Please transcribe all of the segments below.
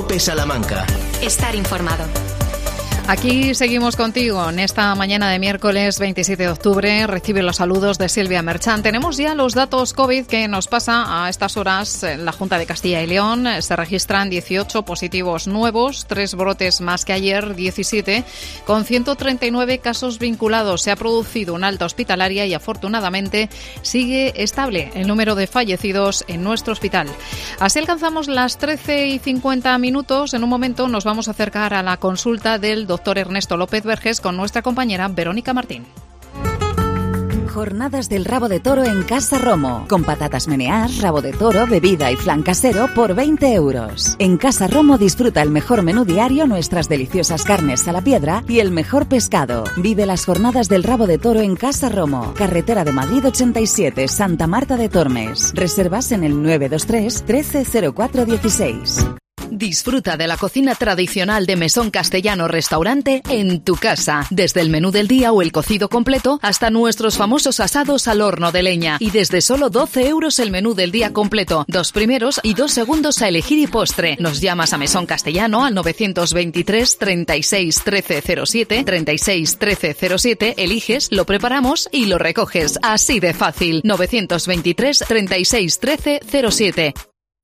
COPE Salamanca. Estar informado. Aquí seguimos contigo en esta mañana de miércoles 27 de octubre. Recibe los saludos de Silvia Merchán. Tenemos ya los datos COVID que nos pasa a estas horas en la Junta de Castilla y León. Se registran 18 positivos nuevos, 3 brotes más que ayer, 17, con 139 casos vinculados. Se ha producido una alta hospitalaria y afortunadamente sigue estable el número de fallecidos en nuestro hospital. Así alcanzamos las 13:50. En un momento nos vamos a acercar a la consulta del doctor Ernesto López Verges con nuestra compañera Verónica Martín. Jornadas del rabo de toro en Casa Romo, con patatas menear, rabo de toro, bebida y flan casero por 20 euros. En Casa Romo disfruta el mejor menú diario, nuestras deliciosas carnes a la piedra y el mejor pescado. Vive las jornadas del rabo de toro en Casa Romo, carretera de Madrid 87, Santa Marta de Tormes. Reservas en el 923 130416. Disfruta de la cocina tradicional de Mesón Castellano Restaurante en tu casa. Desde el menú del día o el cocido completo hasta nuestros famosos asados al horno de leña. Y desde solo 12 euros el menú del día completo. 2 primeros y 2 segundos a elegir y postre. Nos llamas a Mesón Castellano al 923 36 1307, 36 1307, eliges, lo preparamos y lo recoges. Así de fácil. 923 36 1307.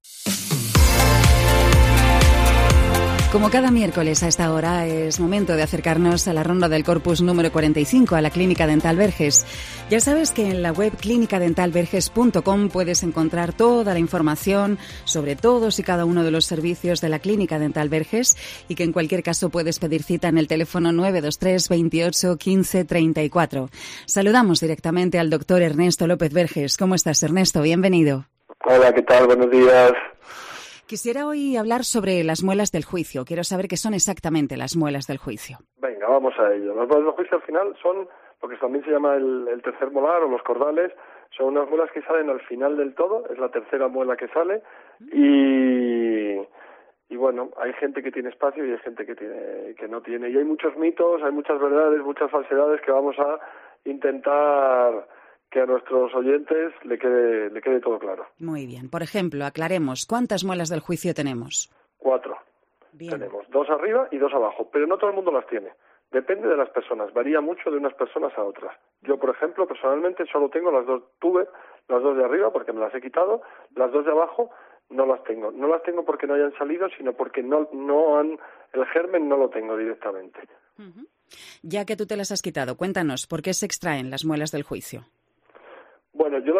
Como cada miércoles a esta hora es momento de acercarnos a la ronda del Corpus número 45, a la Clínica Dental Verges. Ya sabes que en la web clínicadentalverges.com puedes encontrar toda la información sobre todos y cada uno de los servicios de la Clínica Dental Verges y que en cualquier caso puedes pedir cita en el teléfono 923 28 15 34. Saludamos directamente al doctor Ernesto López Verges. ¿Cómo estás, Ernesto? Bienvenido. Hola, ¿qué tal? Buenos días. Quisiera hoy hablar sobre las muelas del juicio. Quiero saber qué son exactamente las muelas del juicio. Venga, vamos a ello. Las muelas del juicio al final son lo que también se llama el tercer molar o los cordales. Son unas muelas que salen al final del todo, es la tercera muela que sale y bueno, hay gente que tiene espacio y hay gente que no tiene. Y hay muchos mitos, hay muchas verdades, muchas falsedades que vamos a intentar que a nuestros oyentes le quede todo claro. Muy bien. Por ejemplo, aclaremos, ¿cuántas muelas del juicio tenemos? 4. Bien. Tenemos 2 arriba y 2 abajo, pero no todo el mundo las tiene. Depende de las personas, varía mucho de unas personas a otras. Yo, por ejemplo, personalmente solo tengo tuve las 2 de arriba porque me las he quitado, las 2 de abajo no las tengo. No las tengo porque no hayan salido, sino porque el germen no lo tengo directamente. Uh-huh. Ya que tú te las has quitado, cuéntanos, ¿por qué se extraen las muelas del juicio? Bueno, yo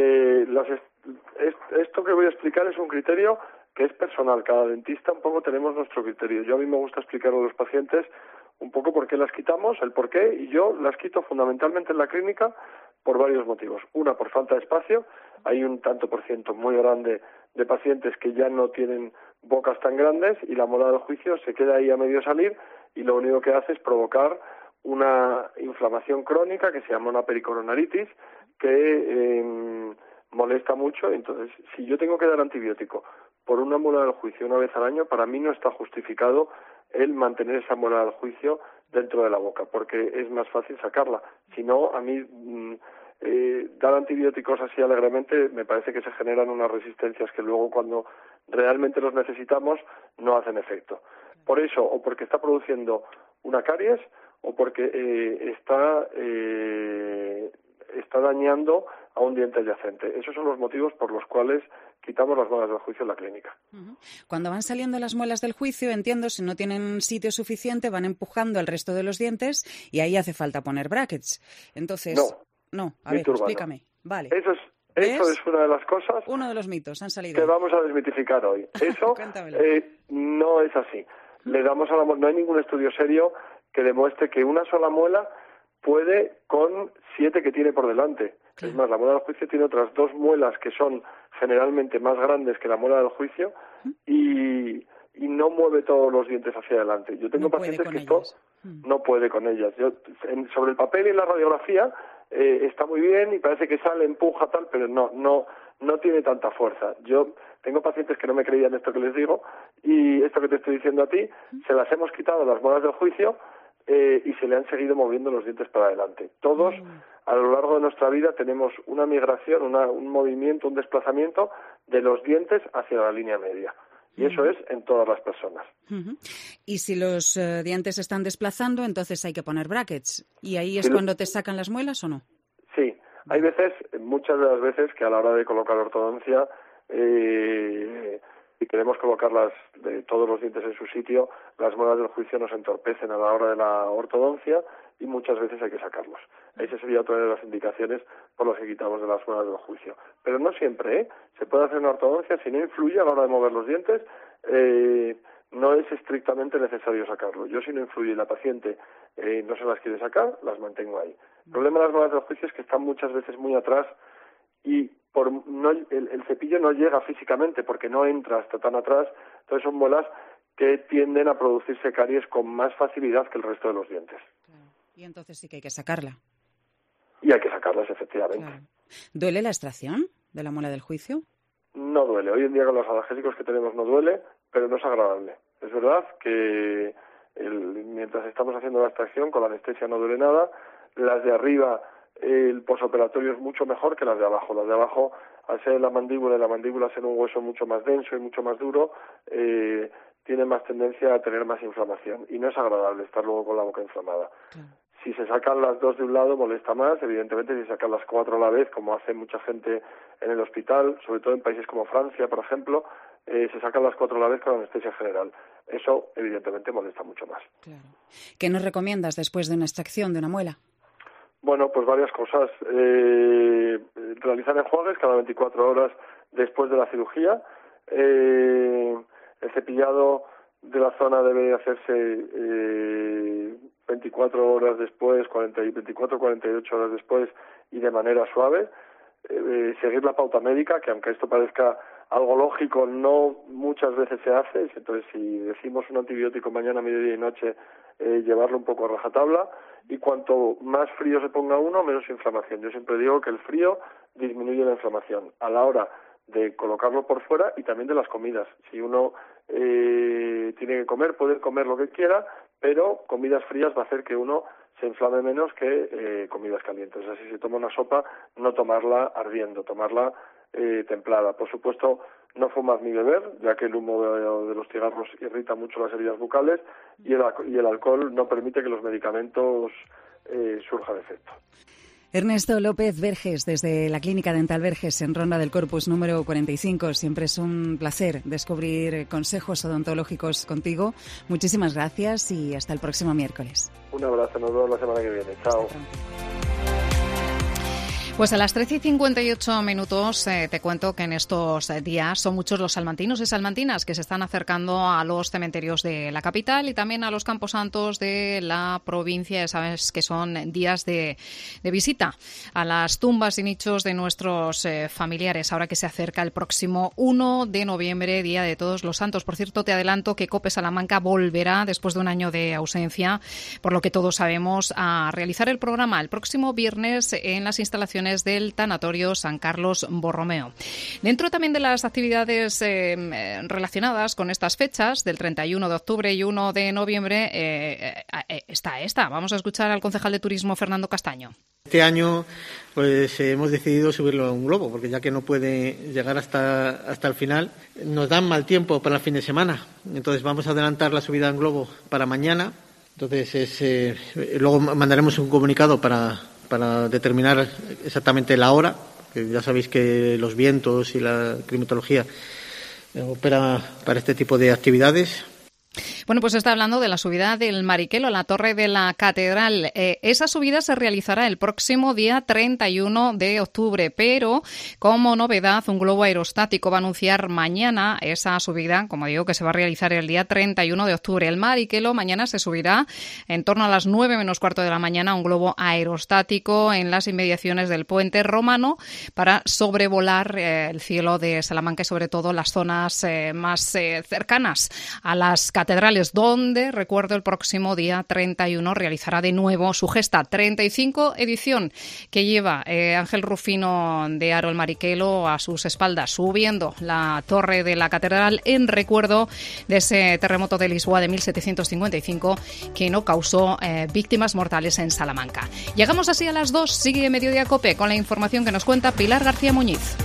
esto que voy a explicar es un criterio que es personal. Cada dentista un poco tenemos nuestro criterio. A mí me gusta explicar a los pacientes un poco por qué las quitamos, el por qué, y yo las quito fundamentalmente en la clínica por varios motivos. Una, por falta de espacio. Hay un tanto por ciento muy grande de pacientes que ya no tienen bocas tan grandes y la mola del juicio se queda ahí a medio salir y lo único que hace es provocar una inflamación crónica que se llama una pericoronaritis que molesta mucho. Entonces, si yo tengo que dar antibiótico por una muela del juicio una vez al año, para mí no está justificado el mantener esa muela del juicio dentro de la boca, porque es más fácil sacarla. Si no, a mí dar antibióticos así alegremente me parece que se generan unas resistencias que luego cuando realmente los necesitamos no hacen efecto. Por eso, o porque está produciendo una caries, o porque está dañando a un diente adyacente. Esos son los motivos por los cuales quitamos las muelas del juicio en la clínica. Uh-huh. Cuando van saliendo las muelas del juicio, entiendo, si no tienen sitio suficiente, van empujando el resto de los dientes y ahí hace falta poner brackets. Entonces, no, a ver, explícame. Vale. Eso es una de las cosas. Uno de los mitos han salido. Que vamos a desmitificar hoy. Eso no es así. Le damos no hay ningún estudio serio que demuestre que una sola muela puede con 7 que tiene por delante. Claro. Es más, la muela del juicio tiene otras 2 muelas que son generalmente más grandes que la muela del juicio y no mueve todos los dientes hacia adelante. Yo tengo pacientes que esto no puede con ellas. Sobre el papel y en la radiografía está muy bien y parece que sale, empuja, tal, pero no tiene tanta fuerza. Yo tengo pacientes que no me creían esto que les digo y esto que te estoy diciendo a ti, se las hemos quitado las muelas del juicio y se le han seguido moviendo los dientes para adelante. Todos, a lo largo de nuestra vida, tenemos una migración, un movimiento, un desplazamiento de los dientes hacia la línea media. Y eso es en todas las personas. Y si los dientes se están desplazando, entonces hay que poner brackets. ¿Y ahí es cuando te sacan las muelas o no? Sí, hay veces, muchas de las veces, que a la hora de colocar ortodoncia, si queremos colocar todos los dientes en su sitio, las muelas del juicio nos entorpecen a la hora de la ortodoncia y muchas veces hay que sacarlos. Esa sería otra de las indicaciones por las que quitamos de las muelas del juicio. Pero no siempre, se puede hacer una ortodoncia si no influye a la hora de mover los dientes. No es estrictamente necesario sacarlo. Yo, si no influye y la paciente no se las quiere sacar, las mantengo ahí. El problema de las muelas del juicio es que están muchas veces muy atrás y el cepillo no llega físicamente porque no entra hasta tan atrás. Entonces son muelas que tienden a producirse caries con más facilidad que el resto de los dientes. Claro. Y entonces sí que hay que sacarla. Y hay que sacarlas, efectivamente. Claro. ¿Duele la extracción de la muela del juicio? No duele. Hoy en día con los analgésicos que tenemos no duele, pero no es agradable. Es verdad que mientras estamos haciendo la extracción, con la anestesia no duele nada. Las de arriba, el posoperatorio es mucho mejor que las de abajo. Las de abajo, al ser en la mandíbula ser un hueso mucho más denso y mucho más duro, tiene más tendencia a tener más inflamación. Y no es agradable estar luego con la boca inflamada. Claro. Si se sacan las dos de un lado molesta más, evidentemente si se sacan las 4 a la vez, como hace mucha gente en el hospital, sobre todo en países como Francia, por ejemplo, se sacan las 4 a la vez con anestesia general. Eso evidentemente molesta mucho más. Claro. ¿Qué nos recomiendas después de una extracción de una muela? Bueno, pues varias cosas. Realizar enjuagues cada 24 horas después de la cirugía. El cepillado de la zona debe hacerse 24 horas después, 48 horas después y de manera suave. Seguir la pauta médica, que aunque esto parezca algo lógico, no muchas veces se hace. Entonces, si decimos un antibiótico mañana, mediodía y noche, llevarlo un poco a rajatabla. Y cuanto más frío se ponga uno, menos inflamación. Yo siempre digo que el frío disminuye la inflamación a la hora de colocarlo por fuera y también de las comidas. Si uno tiene que comer, puede comer lo que quiera, pero comidas frías va a hacer que uno se inflame menos que comidas calientes. O sea, si se toma una sopa, no tomarla ardiendo, tomarla templada. Por supuesto, no fumar ni beber, ya que el humo de los cigarros irrita mucho las heridas bucales y el alcohol no permite que los medicamentos surjan efecto. Ernesto López Verges, desde la Clínica Dental Verges en Ronda del Corpus número 45. Siempre es un placer descubrir consejos odontológicos contigo. Muchísimas gracias y hasta el próximo miércoles. Un abrazo, nos vemos la semana que viene. Chao. Pues a las 13:58 te cuento que en estos días son muchos los salmantinos y salmantinas que se están acercando a los cementerios de la capital y también a los camposantos de la provincia. Ya sabes que son días de visita a las tumbas y nichos de nuestros familiares, ahora que se acerca el próximo 1 de noviembre, Día de Todos los Santos. Por cierto, te adelanto que COPE Salamanca volverá, después de un año de ausencia, por lo que todos sabemos, a realizar el programa el próximo viernes en las instalaciones del Tanatorio San Carlos Borromeo. Dentro también de las actividades relacionadas con estas fechas, del 31 de octubre y 1 de noviembre, está esta. Vamos a escuchar al concejal de Turismo, Fernando Castaño. Este año pues hemos decidido subirlo a un globo, porque ya que no puede llegar hasta el final, nos dan mal tiempo para el fin de semana. Entonces vamos a adelantar la subida en globo para mañana. Entonces luego mandaremos un comunicado para determinar exactamente la hora, que ya sabéis que los vientos y la climatología opera para este tipo de actividades. Bueno, pues está hablando de la subida del Mariquelo a la Torre de la Catedral. Esa subida se realizará el próximo día 31 de octubre, pero como novedad, un globo aerostático va a anunciar mañana esa subida, como digo, que se va a realizar el día 31 de octubre. El Mariquelo mañana se subirá en torno a las 9 menos cuarto de la mañana, un globo aerostático en las inmediaciones del Puente Romano para sobrevolar el cielo de Salamanca y sobre todo las zonas más cercanas a las catedrales, donde, recuerdo, el próximo día 31 realizará de nuevo su gesta 35 edición que lleva Ángel Rufino de Aro el Mariquelo a sus espaldas, subiendo la torre de la catedral en recuerdo de ese terremoto de Lisboa de 1755 que no causó víctimas mortales en Salamanca. Llegamos así a las 2, sigue Mediodía COPE con la información que nos cuenta Pilar García Muñiz.